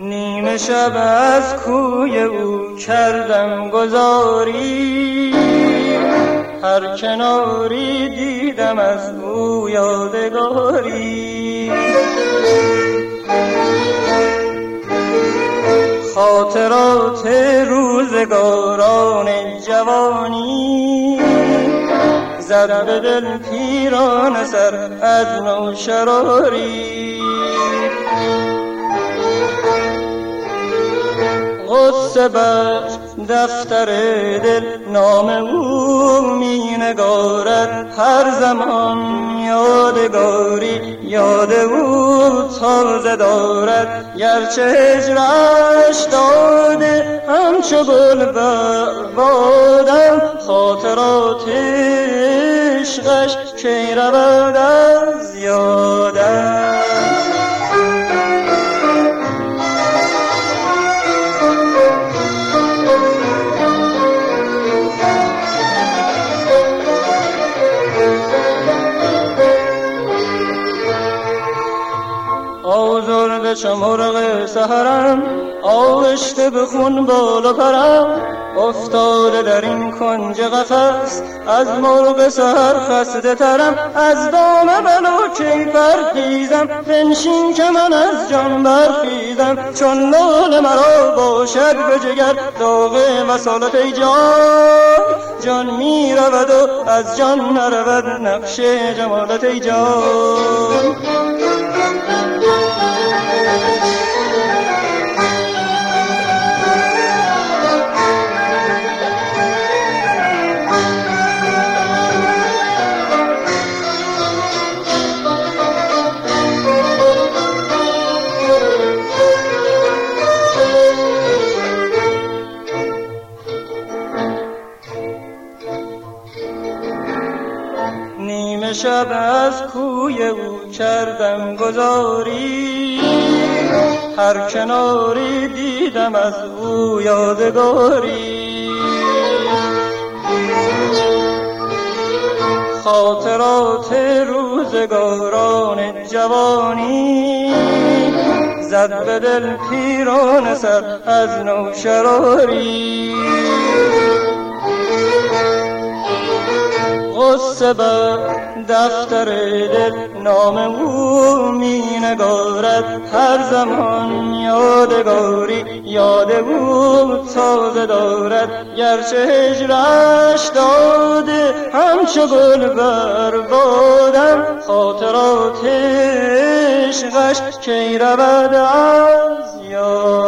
نیمه شب از کوی او کردم گذاری، هر کناری دیدم از او یادگاری. خاطرات روزگاران جوانی زد به دل پیرانه سر از نوشراری. غصه بر دفتر دل نام او می نگارد هر زمان، یادگاری یاد او تازه دارد. گرچه هجرش داده همچو گل بادم، خاطرات عشقش کی رود از یادم. آزرده چو مرغ سحرم، آغشته به خون بال و پرم. افتاده در این کنج قفس، از مرغ سحر خسته ترم. از دام بلوچی برخیزم، بنشین که من از جان برخیزم. چون لال مرا باشد به جگر داغ وصالت ای جان، جان می رود و از جان نرود نقش جمالت ای جان. نیمه شب از کوی او کردم گذاری، هر کناری دیدم از او یادگاری. خاطرات روزگاران جوانی زد به دل پیرانه سر از نوشراری. غصه بر دفتر دل نام او می نگارد هر زمان، یادگاری یاد او تازه دارد. گرچه هجرش داده همچو گل بر بادم، خاطرات عشقش کی رود از یاد.